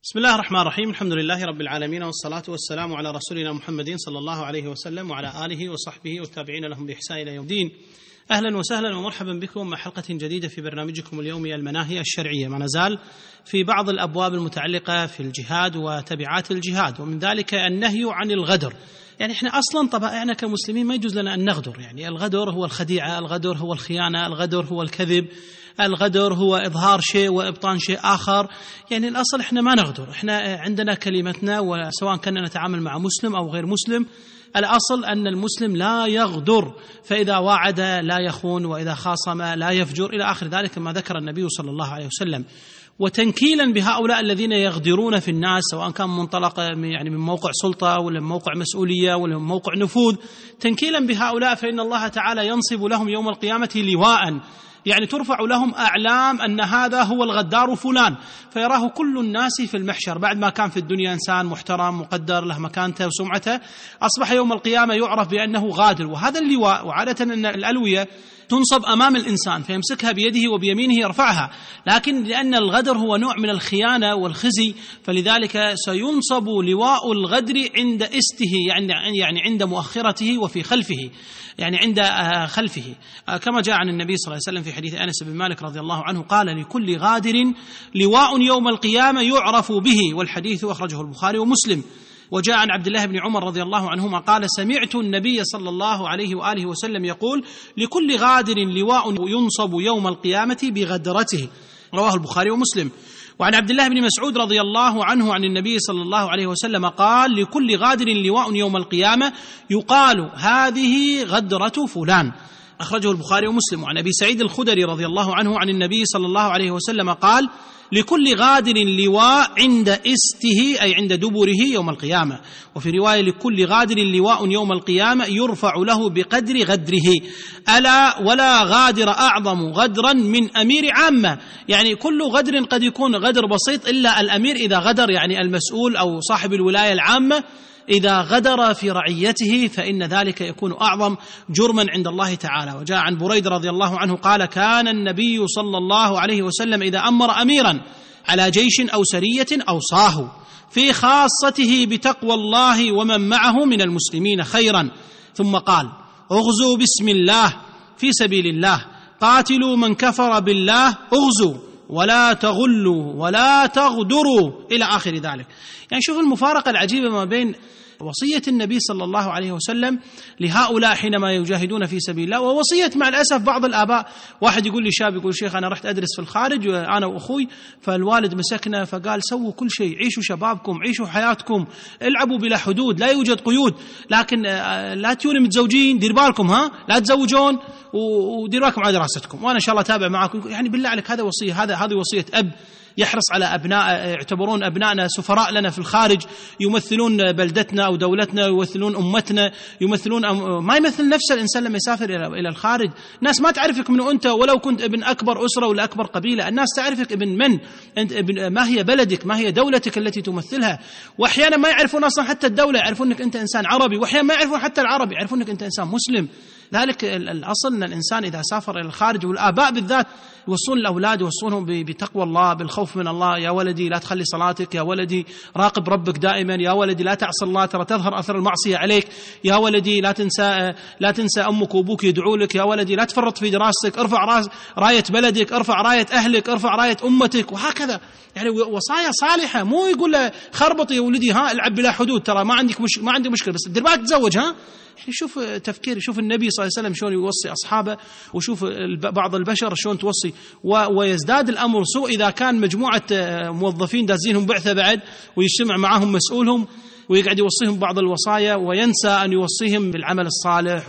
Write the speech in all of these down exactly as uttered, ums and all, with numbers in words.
بسم الله الرحمن الرحيم. الحمد لله رب العالمين، والصلاة والسلام على رسولنا محمد صلى الله عليه وسلم وعلى آله وصحبه والتابعين لهم بإحسان إلى يوم الدين. أهلا وسهلا ومرحبا بكم مع حلقة جديدة في برنامجكم اليومي المناهي الشرعية. ما نزال في بعض الأبواب المتعلقة في الجهاد وتبعات الجهاد، ومن ذلك النهي عن الغدر. يعني احنا أصلا طبائعنا كمسلمين ما يجوز لنا أن نغدر. يعني الغدر هو الخديعة، الغدر هو الخيانة، الغدر هو الكذب، الغدر هو إظهار شيء وإبطان شيء آخر. يعني الأصل إحنا ما نغدر، إحنا عندنا كلمتنا، وسواء كنا نتعامل مع مسلم أو غير مسلم الأصل أن المسلم لا يغدر، فإذا وعد لا يخون، وإذا خاصم لا يفجر، إلى آخر ذلك ما ذكر النبي صلى الله عليه وسلم. وتنكيلا بهؤلاء الذين يغدرون في الناس، سواء كان منطلق يعني من موقع سلطة ولا من موقع مسؤولية ولا من موقع نفوذ، تنكيلا بهؤلاء فإن الله تعالى ينصب لهم يوم القيامة لواء، يعني ترفع لهم أعلام أن هذا هو الغدار فلان، فيراه كل الناس في المحشر. بعد ما كان في الدنيا إنسان محترم مقدر له مكانته وسمعته، أصبح يوم القيامة يعرف بأنه غادر. وهذا اللواء، وعادة أن الألوية تنصب أمام الإنسان فيمسكها بيده وبيمينه يرفعها، لكن لأن الغدر هو نوع من الخيانة والخزي، فلذلك سينصب لواء الغدر عند استه، يعني يعني عند مؤخرته وفي خلفه، يعني عند خلفه، كما جاء عن النبي صلى الله عليه وسلم في حديث أنس بن مالك رضي الله عنه قال: لكل غادر لواء يوم القيامة يعرف به، والحديث أخرجه البخاري ومسلم. وجاء عن عبد الله بن عمر رضي الله عنهما قال: سمعت النبي صلى الله عليه وآله وسلم يقول: لكل غادر لواء ينصب يوم القيامة بغدرته، رواه البخاري ومسلم. وعن عبد الله بن مسعود رضي الله عنه عن النبي صلى الله عليه وسلم قال: لكل غادر لواء يوم القيامة يقال هذه غدرة فلان، أخرجه البخاري ومسلم. وعن أبي سعيد الخدري رضي الله عنه عن النبي صلى الله عليه وسلم قال: لكل غادر لواء عند استه، أي عند دبره يوم القيامة. وفي رواية: لكل غادر لواء يوم القيامة يرفع له بقدر غدره، ألا ولا غادر أعظم غدرا من أمير عامة. يعني كل غدر قد يكون غدر بسيط، إلا الأمير إذا غدر، يعني المسؤول أو صاحب الولاية العامة إذا غدر في رعيته فإن ذلك يكون أعظم جرما عند الله تعالى. وجاء عن بريد رضي الله عنه قال: كان النبي صلى الله عليه وسلم إذا أمر أميرا على جيش أو سرية أوصاه في خاصته بتقوى الله ومن معه من المسلمين خيرا، ثم قال: اغزوا بسم الله في سبيل الله، قاتلوا من كفر بالله، اغزوا ولا تغلوا ولا تغدروا، إلى آخر ذلك. يعني شوف المفارقة العجيبة ما بين وصية النبي صلى الله عليه وسلم لهؤلاء حينما يجاهدون في سبيل الله، ووصية مع الأسف بعض الآباء. واحد يقول لي شاب، يقول: شيخ أنا رحت أدرس في الخارج أنا وأخوي، فالوالد مسكنا فقال: سووا كل شيء، عيشوا شبابكم، عيشوا حياتكم، العبوا بلا حدود، لا يوجد قيود، لكن لا تيوني متزوجين، دير بالكم، ها لا تزوجون، ودير بالكم على دراستكم، وأنا إن شاء الله تابع معكم. يعني بالله عليك، هذا وصية، هذا هذه وصية أب يحرص على أبناء، يعتبرون أبنائنا سفراء لنا في الخارج، يمثلون بلدتنا أو دولتنا، يمثلون أمتنا، يمثلون أم... ما يمثل نفس الإنسان لما يسافر إلى الخارج. الناس ما تعرفك من أنت، ولو كنت ابن أكبر أسرة ولا أكبر قبيلة، الناس تعرفك ابن من أنت، ابن ما هي بلدك، ما هي دولتك التي تمثلها. وأحيانا ما يعرفون أصلا حتى الدولة، يعرفون أنك أنت إنسان عربي، وأحيانا ما يعرفون حتى العربي، يعرفون أنك أنت إنسان مسلم. ذلك الأصل أن الإنسان إذا سافر إلى الخارج، والآباء بالذات يوصون الأولاد، يوصونهم بتقوى الله، بالخوف من الله. يا ولدي لا تخلي صلاتك، يا ولدي راقب ربك دائما، يا ولدي لا تعصي الله، ترى تظهر أثر المعصية عليك، يا ولدي لا تنسى لا تنسى أمك وأبوك يدعو لك، يا ولدي لا تفرط في دراستك، ارفع راس راية بلدك، ارفع راية أهلك، ارفع راية أمتك، وهكذا. يعني وصايا صالحة، مو يقول له خربطي يا ولدي، ها العب بلا حدود، ترى ما عندك مش ما عندي مشكلة، بس دير بالك تتزوج، ها. يعني شوف تفكير، شوف النبي صلى الله عليه وسلم شلون يوصي أصحابه، وشوف بعض البشر شلون توصي. ويزداد الأمر سوء إذا كان مجموعة موظفين دازينهم بعثة بعد، ويجتمع معهم مسؤولهم ويقعد يوصيهم بعض الوصايا، وينسى أن يوصيهم بالعمل الصالح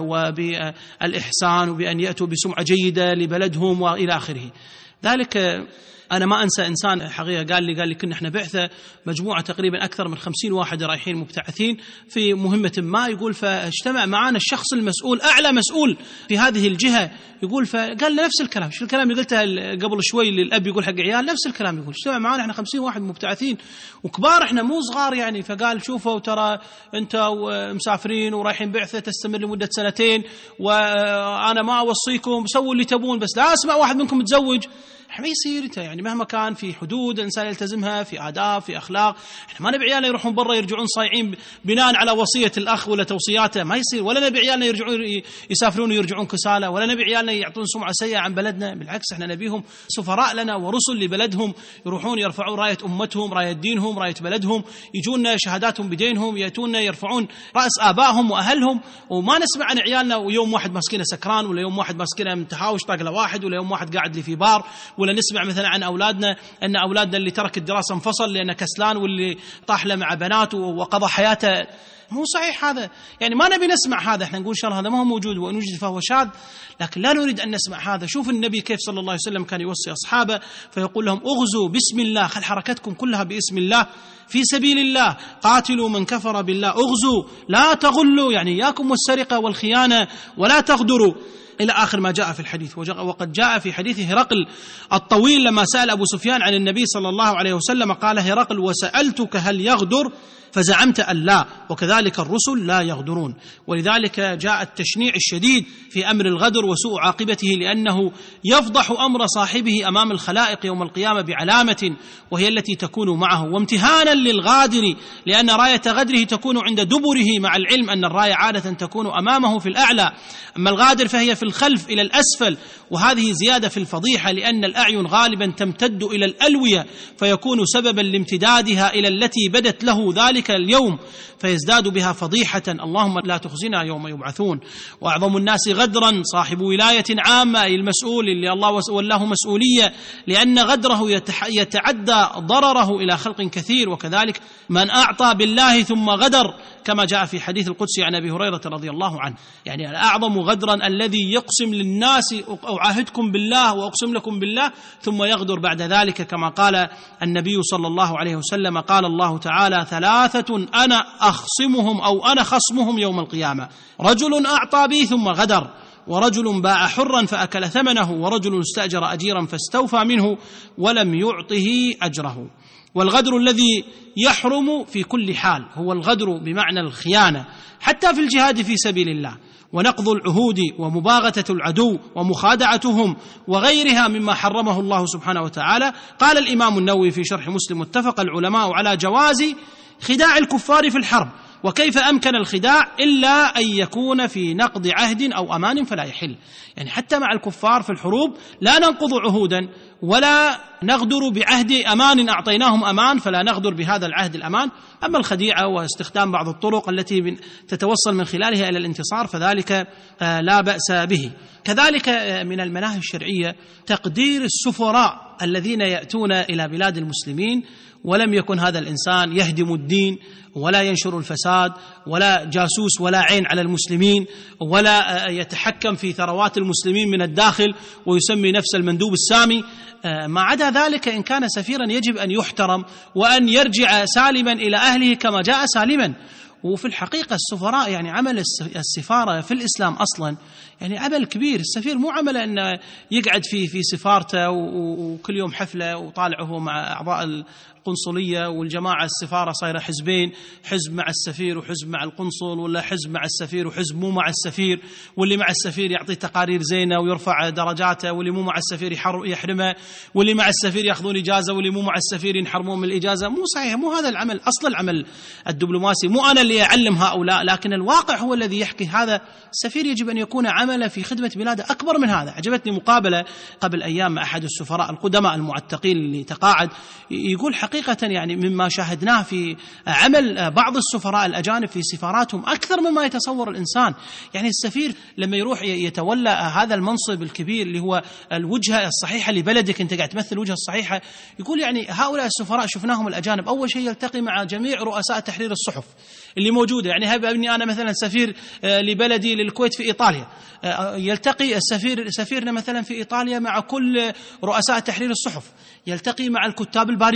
وبالإحسان وبأن يأتوا بسمعة جيدة لبلدهم وإلى آخره. ذلك أنا ما أنسى إنسان حقيقة قال لي قال لي كنا إحنا بعثة مجموعة تقريبا أكثر من خمسين واحد رايحين مبتعثين في مهمة ما، يقول فاجتمع معنا الشخص المسؤول، أعلى مسؤول في هذه الجهة، يقول فقال لنا نفس الكلام، شو الكلام اللي قلته قبل شوي للأب يقول حق عيال، نفس الكلام يقول اجتمع معنا إحنا خمسين واحد مبتعثين وكبار، إحنا مو صغار يعني. فقال شوفوا ترى أنتوا مسافرين ورايحين بعثة تستمر لمدة سنتين، وأنا ما أوصيكم سووا اللي تبون، بس لا أسمع واحد منكم متزوج. ما يصير يعني مهما كان في حدود الإنسان يلتزمها، في آداب، في أخلاق. إحنا ما نبي عيالنا يروحون برا يرجعون صايعين بناء على وصية الأخ ولا توصياته، ما يصير. ولا نبي عيالنا يرجعون يسافرون ويرجعون كسالى، ولا نبي عيالنا يعطون سمعة سيئة عن بلدنا. بالعكس إحنا نبيهم سفراء لنا ورسل لبلدهم، يروحون يرفعون راية أمتهم، راية دينهم، راية بلدهم، يجون شهاداتهم بدينهم، يأتون يرفعون رأس آبائهم وأهلهم. وما نسمع عن عيالنا ويوم واحد مسكينه سكران، ولا يوم واحد مسكينه متهاوش طاق واحد، ولا يوم واحد قاعد لي في بار، ولا نسمع مثلا عن أولادنا أن أولادنا اللي ترك الدراسة انفصل لأنه كسلان، واللي طاح له مع بناته وقضى حياته. مو صحيح هذا، يعني ما نبي نسمع هذا. احنا نقول إن شاء الله هذا ما هو موجود، وإن وجد فهو شاذ، لكن لا نريد أن نسمع هذا. شوف النبي كيف صلى الله عليه وسلم كان يوصي أصحابه فيقول لهم اغزوا بسم الله، خل حركتكم كلها باسم الله، في سبيل الله، قاتلوا من كفر بالله، اغزوا لا تغلوا، يعني إياكم والسرقة والخيانة، ولا تغدروا، إلى آخر ما جاء في الحديث. وقد جاء في حديث هرقل الطويل لما سأل أبو سفيان عن النبي صلى الله عليه وسلم، قال هرقل: وسألتك هل يغدر فزعمت أن لا، وكذلك الرسل لا يغدرون. ولذلك جاء التشنيع الشديد في أمر الغدر وسوء عاقبته، لأنه يفضح أمر صاحبه أمام الخلائق يوم القيامة بعلامة وهي التي تكون معه، وامتهانا للغادر، لأن راية غدره تكون عند دبره، مع العلم أن الراية عادة تكون أمامه في الأعلى، أما الغادر فهي في الخلف إلى الأسفل، وهذه زيادة في الفضيحة، لأن الأعين غالبا تمتد إلى الألوية فيكون سببا لامتدادها إلى التي بدت له ذلك اليوم فيزداد بها فضيحة. اللهم لا تخزنا يوم يبعثون. وأعظم الناس غدرا صاحب ولاية عامة، أي المسؤول اللي الله ولاه مسؤولية، لأن غدره يتعدى ضرره إلى خلق كثير. وكذلك من أعطى بالله ثم غدر، كما جاء في حديث القدسي عن أبي هريرة رضي الله عنه، يعني الأعظم غدرا الذي يقسم للناس أعاهدكم بالله وأقسم لكم بالله ثم يغدر بعد ذلك، كما قال النبي صلى الله عليه وسلم: قال الله تعالى: ثلاثة أنا أخصمهم أو أنا خصمهم يوم القيامة: رجل أعطى بي ثم غدر، ورجل باع حرا فأكل ثمنه، ورجل استأجر أجيرا فاستوفى منه ولم يعطه أجره. والغدر الذي يحرم في كل حال هو الغدر بمعنى الخيانة، حتى في الجهاد في سبيل الله، ونقض العهود، ومباغتة العدو، ومخادعتهم، وغيرها مما حرمه الله سبحانه وتعالى. قال الإمام النووي في شرح مسلم: اتفق العلماء على جواز خداع الكفار في الحرب، وكيف أمكن الخداع إلا أن يكون في نقض عهد أو أمان فلا يحل. يعني حتى مع الكفار في الحروب لا ننقض عهودا ولا نغدر بعهد أمان أعطيناهم أمان، فلا نغدر بهذا العهد الأمان. أما الخديعة واستخدام بعض الطرق التي تتوصل من خلالها إلى الانتصار فذلك لا بأس به. كذلك من المناهج الشرعية تقدير السفراء الذين يأتون إلى بلاد المسلمين ولم يكن هذا الإنسان يهدم الدين ولا ينشر الفساد ولا جاسوس ولا عين على المسلمين ولا يتحكم في ثروات المسلمين من الداخل ويسمي نفسه المندوب السامي. ما عدا ذلك إن كان سفيرا يجب أن يحترم وأن يرجع سالما إلى أهله كما جاء سالما. وفي الحقيقة السفراء يعني عمل السفارة في الإسلام أصلا يعني عمل كبير. السفير مو عمل أنه يقعد في في سفارته وكل يوم حفلة وطالعه مع أعضاء القنصلية والجماعة. السفارة صايرة حزبين، حزب مع السفير وحزب مع القنصل، ولا حزب مع السفير وحزب مو مع السفير، واللي مع السفير يعطيه تقارير زينة ويرفع درجاته، واللي مو مع السفير يحرمه، واللي مع السفير يأخذون إجازة واللي مو مع السفير ينحرمون من الإجازة. مو صحيح، مو هذا العمل. أصل العمل الدبلوماسي مو أنا اللي أعلم هؤلاء، لكن الواقع هو الذي يحكي هذا. السفير يجب أن يكون عمله في خدمة بلاده أكبر من هذا. عجبتني مقابلة قبل أيام مع أحد السفراء القدماء المعتقين اللي تقاعد، يقول حقيقة يعني مما شاهدناه في عمل بعض السفراء الأجانب في سفاراتهم أكثر مما يتصور الإنسان. يعني السفير لما يروح يتولى هذا المنصب الكبير اللي هو الوجهة الصحيحة لبلدك، أنت قاعد تمثل الوجهة الصحيحة، يقول يعني هؤلاء السفراء شفناهم الأجانب أول شيء يلتقي مع جميع رؤساء تحرير الصحف اللي موجودة. يعني هب أبني أنا مثلا سفير لبلدي للكويت في إيطاليا، يلتقي السفير سفيرنا مثلا في إيطاليا مع كل رؤساء تحرير الصحف، يلتقي مع الكتاب البارزين،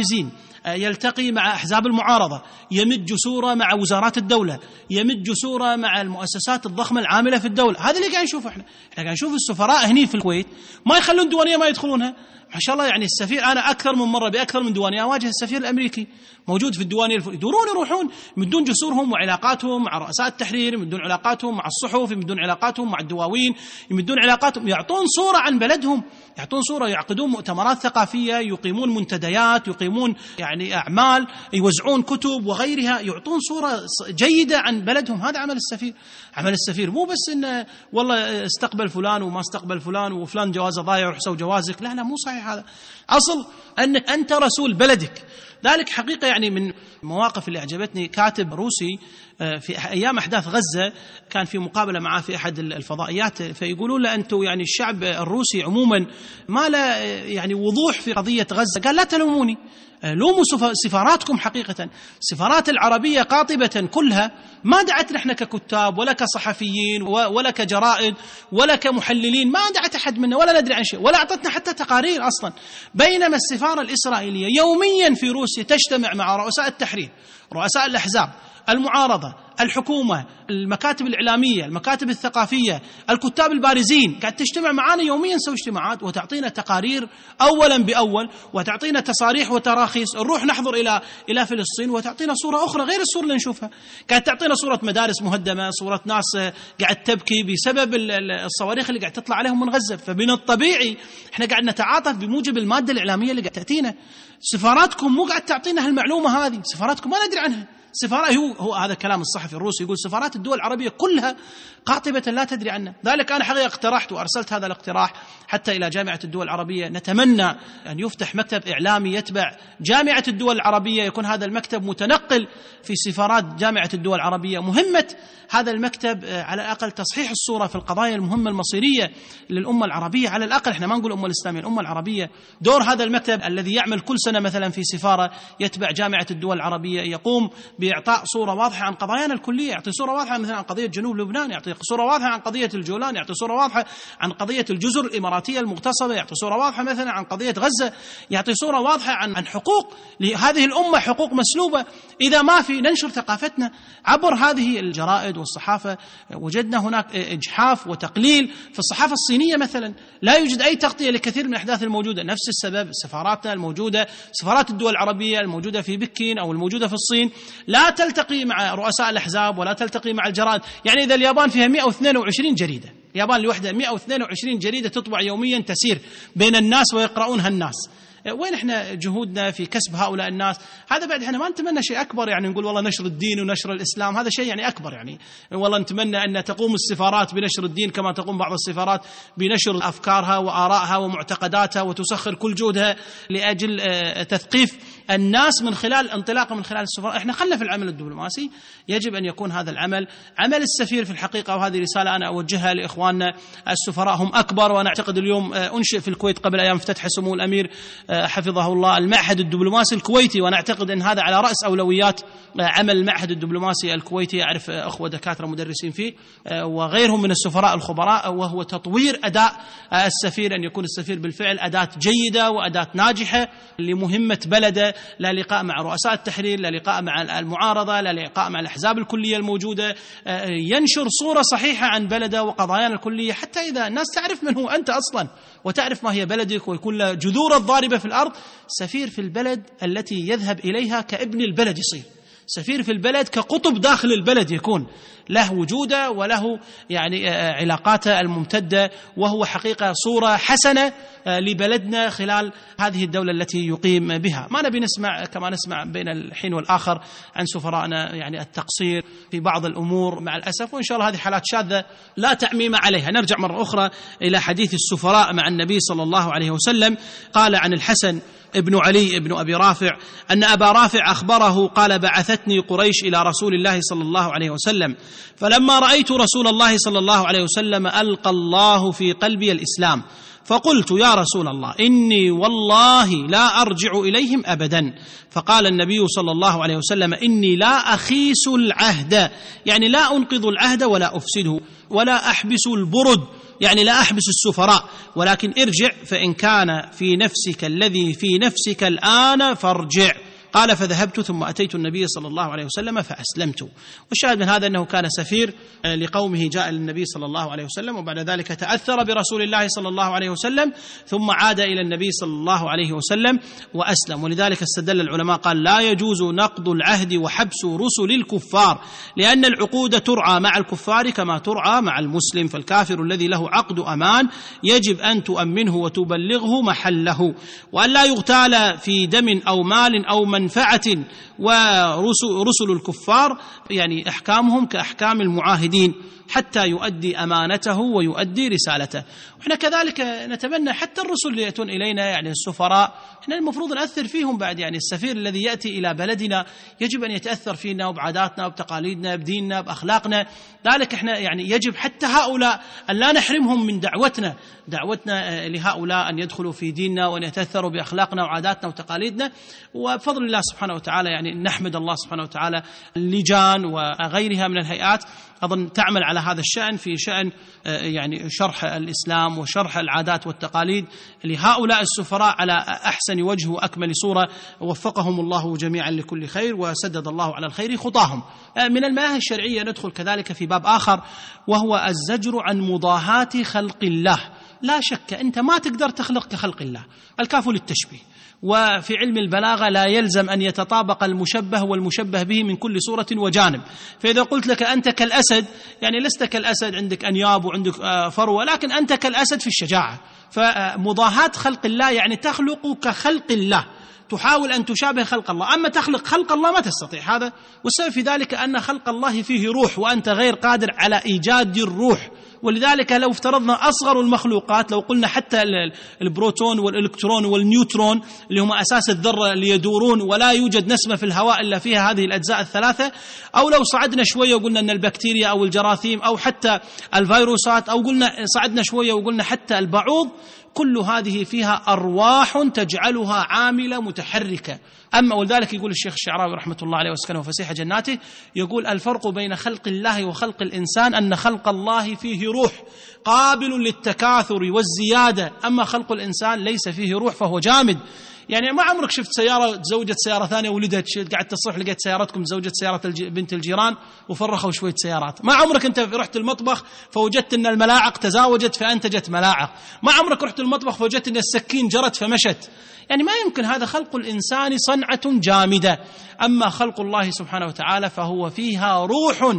يلتقي مع أحزاب المعارضة، يمد جسوره مع وزارات الدولة، يمد جسوره مع المؤسسات الضخمة العاملة في الدولة. هذا اللي قاعد نشوفه احنا احنا قاعد نشوف السفراء هني في الكويت ما يخلون ديوانية ما يدخلونها. ما شاء الله يعني السفير، أنا أكثر من مرة بأكثر من ديوانية أواجه السفير الأمريكي موجود في الديوانية، يدورون يروحون يمدون جسورهم وعلاقاتهم مع رؤساء التحرير، يمدون علاقاتهم مع الصحف، يمدون علاقاتهم مع الدواوين، يمدون علاقاتهم، يعطون صورة عن بلدهم، يعطون صورة، يعقدون مؤتمرات ثقافية، يقيمون منتديات، يقيمون يعني أعمال، يوزعون كتب وغيرها، يعطون صورة جيدة عن بلدهم. هذا عمل السفير. عمل السفير مو بس إنه والله استقبل فلان وما استقبل فلان وفلان جوازه ضايع وروح سوي جوازك، لا لا مو صحيح هذا. أصل أنك أنت رسول بلدك. ذلك حقيقة يعني من المواقف اللي أعجبتني، كاتب روسي في أيام أحداث غزة كان في مقابلة معه في أحد الفضائيات، فيقولون له أنتم يعني الشعب الروسي عموما ما له يعني وضوح في قضية غزة. قال لا تلوموني، لوموا سفاراتكم. حقيقة السفارات العربية قاطبة كلها ما دعت نحن ككتاب ولا كصحفيين ولا كجرائد ولا كمحللين، ما دعت أحد منا ولا ندري عن شيء ولا أعطتنا حتى تقارير أصلا. بينما السفارة الإسرائيلية يوميا في روسيا تجتمع مع رؤساء التحرير، رؤساء الأحزاب، المعارضة، الحكومة، المكاتب الإعلامية، المكاتب الثقافية، الكتاب البارزين، قاعد تجتمع معنا يوميا، نسوي اجتماعات وتعطينا تقارير أولا بأول، وتعطينا تصاريح وتراخيص، نروح نحضر إلى إلى فلسطين وتعطينا صورة أخرى غير الصورة اللي نشوفها. قاعد تعطينا صورة مدارس مهدمة، صورة ناس قاعد تبكي بسبب الصواريخ اللي قاعد تطلع عليهم من غزة. فمن الطبيعي احنا قاعد نتعاطف بموجب المادة الإعلامية اللي قاعد تأتينا. سفاراتكم مو قاعد تعطينا هالمعلومة هذه، سفاراتكم ما ندري عنها. سفارة هو, هو هذا كلام الصحفي الروسي، يقول سفارات الدول العربية كلها قاطبة لا تدري عنه. ذلك أنا حقيقة اقترحت وأرسلت هذا الاقتراح حتى إلى جامعة الدول العربية، نتمنى أن يفتح مكتب إعلامي يتبع جامعة الدول العربية، يكون هذا المكتب متنقل في سفارات جامعة الدول العربية. مهمة هذا المكتب على الأقل تصحيح الصورة في القضايا المهمة المصيرية للأمة العربية، على الأقل احنا ما نقول الأمة الإسلامية، الأمة العربية. دور هذا المكتب الذي يعمل كل سنة مثلا في سفارة يتبع جامعة الدول العربية، يقوم بإعطاء صورة واضحة عن قضايانا الكلية، يعطي صورة واضحة مثلا عن قضية جنوب لبنان، يعطي صورة واضحة عن قضية الجولان، يعطي صورة واضحة عن قضية الجزر الإماراتية المغتصبة، يعطي صورة واضحة مثلا عن قضية غزة، يعطي صورة واضحة عن عن حقوق لهذه الأمة، حقوق مسلوبة. إذا ما في ننشر ثقافتنا عبر هذه الجرائد والصحافة. وجدنا هناك إجحاف وتقليل في الصحافة الصينية مثلا، لا يوجد أي تغطية لكثير من الأحداث الموجودة. نفس السبب سفاراتنا الموجودة، سفارات الدول العربية الموجودة في بكين أو الموجودة في الصين لا تلتقي مع رؤساء الأحزاب ولا تلتقي مع الجرائد. يعني إذا اليابان فيها مئة واثنين وعشرين جريدة، اليابان لوحدها مئة واثنين وعشرين جريدة تطبع يوميا تسير بين الناس ويقرؤونها الناس. وين احنا جهودنا في كسب هؤلاء الناس؟ هذا بعد احنا ما نتمنى شيء اكبر، يعني نقول والله نشر الدين ونشر الاسلام، هذا شيء يعني اكبر، يعني والله نتمنى ان تقوم السفارات بنشر الدين كما تقوم بعض السفارات بنشر افكارها وارائها ومعتقداتها، وتسخر كل جهدها لاجل تثقيف الناس من خلال انطلاقه من خلال السفارات. احنا خلنا في العمل الدبلوماسي، يجب ان يكون هذا العمل عمل السفير في الحقيقه. وهذه رساله انا اوجهها لاخواننا السفراء، هم اكبر. وانا اعتقد اليوم انشئ في الكويت قبل ايام افتتح سمو الامير حفظه الله المعهد الدبلوماسي الكويتي، وانا اعتقد ان هذا على راس اولويات عمل المعهد الدبلوماسي الكويتي. اعرف اخوه دكاتره مدرسين فيه وغيرهم من السفراء الخبراء، وهو تطوير اداء السفير، ان يكون السفير بالفعل اداه جيده واداه ناجحه لمهمه بلده، لا لقاء مع رؤساء التحرير، لا لقاء مع المعارضه، لا لقاء مع الاحزاب الكليه الموجوده، ينشر صوره صحيحه عن بلده وقضايانا الكليه، حتى اذا الناس تعرف من هو انت اصلا وتعرف ما هي بلدك ويكون له جذور الضاربه في الارض. سفير في البلد التي يذهب إليها كابن البلد يصير، سفير في البلد كقطب داخل البلد، يكون له وجوده وله يعني علاقاته الممتدة، وهو حقيقة صورة حسنة لبلدنا خلال هذه الدولة التي يقيم بها. ما نبي نسمع كما نسمع بين الحين والآخر عن سفرائنا يعني التقصير في بعض الأمور مع الأسف، وإن شاء الله هذه حالات شاذة لا تعميم عليها. نرجع مرة أخرى إلى حديث السفراء مع النبي صلى الله عليه وسلم. قال عن الحسن ابن علي ابن أبي رافع أن أبا رافع أخبره قال: بعثتني قريش إلى رسول الله صلى الله عليه وسلم، فلما رأيت رسول الله صلى الله عليه وسلم ألقى الله في قلبي الإسلام، فقلت: يا رسول الله إني والله لا أرجع إليهم أبدا. فقال النبي صلى الله عليه وسلم: إني لا أخيس العهد، يعني لا أنقض العهد ولا أفسده، ولا أحبس البرد، يعني لا أحبس السفراء، ولكن ارجع فإن كان في نفسك الذي في نفسك الآن فارجع، قال فذهبت ثم أتيت النبي صلى الله عليه وسلم فأسلمت. والشاهد من هذا أنه كان سفير لقومه، جاء للنبي صلى الله عليه وسلم وبعد ذلك تأثر برسول الله صلى الله عليه وسلم ثم عاد إلى النبي صلى الله عليه وسلم وأسلم. ولذلك استدل العلماء قال لا يجوز نقض العهد وحبس رسل الكفار، لأن العقود ترعى مع الكفار كما ترعى مع المسلم، فالكافر الذي له عقد أمان يجب أن تؤمنه وتبلغه محله، وأن لا يغتال في دم أو مال أو منفعة. ورسل الكفار يعني أحكامهم كأحكام المعاهدين حتى يؤدي أمانته ويؤدي رسالته. وإحنا كذلك نتمنى حتى الرسل اللي يأتون إلينا يعني السفراء، إحنا المفروض نأثر فيهم بعد. يعني السفير الذي يأتي إلى بلدنا يجب أن يتأثر فينا وبعاداتنا وبتقاليدنا بديننا بأخلاقنا. ذلك إحنا يعني يجب حتى هؤلاء أن لا نحرمهم من دعوتنا دعوتنا لهؤلاء أن يدخلوا في ديننا وأن يتأثروا بأخلاقنا وعاداتنا وتقاليدنا. وبفضل الله سبحانه وتعالى يعني نحمد الله سبحانه وتعالى اللجان وغيرها من الهيئات أظن تعمل على هذا الشأن، في شأن يعني شرح الإسلام وشرح العادات والتقاليد لهؤلاء السفراء على أحسن وجه وأكمل صورة. وفقهم الله جميعا لكل خير وسدد الله على الخير خطاهم. من المناهج الشرعية ندخل كذلك في باب آخر، وهو الزجر عن مضاهاة خلق الله. لا شك أنت ما تقدر تخلق كخلق الله، الكاف للتشبيه. وفي علم البلاغة لا يلزم أن يتطابق المشبه والمشبه به من كل صورة وجانب. فإذا قلت لك أنت كالأسد يعني لست كالأسد، عندك أنياب وعندك فروة، لكن أنت كالأسد في الشجاعة. فمضاهاة خلق الله يعني تخلق كخلق الله، تحاول أن تشابه خلق الله. أما تخلق خلق الله ما تستطيع هذا، والسبب في ذلك أن خلق الله فيه روح وأنت غير قادر على إيجاد الروح. ولذلك لو افترضنا أصغر المخلوقات، لو قلنا حتى البروتون والإلكترون والنيوترون اللي هم أساس الذرة اللي يدورون ولا يوجد نسمة في الهواء إلا فيها هذه الأجزاء الثلاثة، أو لو صعدنا شوية وقلنا أن البكتيريا أو الجراثيم أو حتى الفيروسات، أو قلنا صعدنا شوية وقلنا حتى البعوض، كل هذه فيها أرواح تجعلها عاملة متحركة. أما ولذلك يقول الشيخ الشعراوي رحمة الله عليه وسكنه فسيح جناته، يقول الفرق بين خلق الله وخلق الإنسان أن خلق الله فيه روح قابل للتكاثر والزيادة، أما خلق الإنسان ليس فيه روح فهو جامد. يعني ما عمرك شفت سيارة تزوجت سيارة ثانية ولدت، قاعد تصح لقيت سيارتكم تزوجت سيارة بنت الجيران وفرخوا شوية سيارات. ما عمرك أنت رحت المطبخ فوجدت أن الملاعق تزاوجت فأنتجت ملاعق. ما عمرك رحت المطبخ فوجدت أن السكين جرت فمشت. يعني ما يمكن، هذا خلق الإنسان صنعة جامدة. أما خلق الله سبحانه وتعالى فهو فيها روح،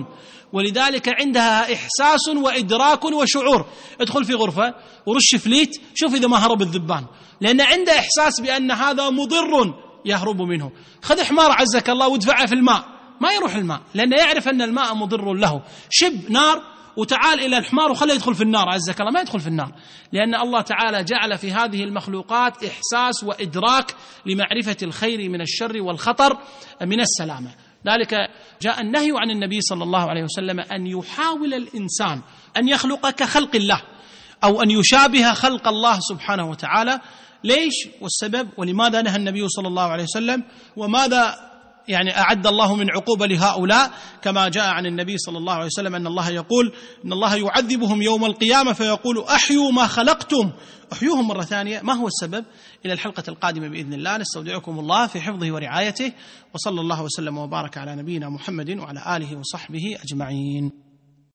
ولذلك عندها إحساس وإدراك وشعور. ادخل في غرفة ورش فليت، شوف إذا ما هرب الذبان، لأن عنده إحساس بأن هذا مضر يهرب منه. خذ حمار عزك الله وادفعه في الماء، ما يروح الماء لأنه يعرف أن الماء مضر له. شب نار وتعال إلى الحمار وخليه يدخل في النار عزك الله، ما يدخل في النار، لأن الله تعالى جعل في هذه المخلوقات إحساس وإدراك لمعرفة الخير من الشر والخطر من السلامة. ذلك جاء النهي عن النبي صلى الله عليه وسلم أن يحاول الإنسان أن يخلق كخلق الله أو أن يشابه خلق الله سبحانه وتعالى. ليش؟ والسبب ولماذا نهى النبي صلى الله عليه وسلم، وماذا يعني أعد الله من عقوبة لهؤلاء، كما جاء عن النبي صلى الله عليه وسلم أن الله يقول إن الله يعذبهم يوم القيامة فيقول أحيوا ما خلقتم، أحيوهم مرة ثانية. ما هو السبب؟ إلى الحلقة القادمة بإذن الله. نستودعكم الله في حفظه ورعايته، وصلى الله وسلم وبارك على نبينا محمد وعلى آله وصحبه أجمعين.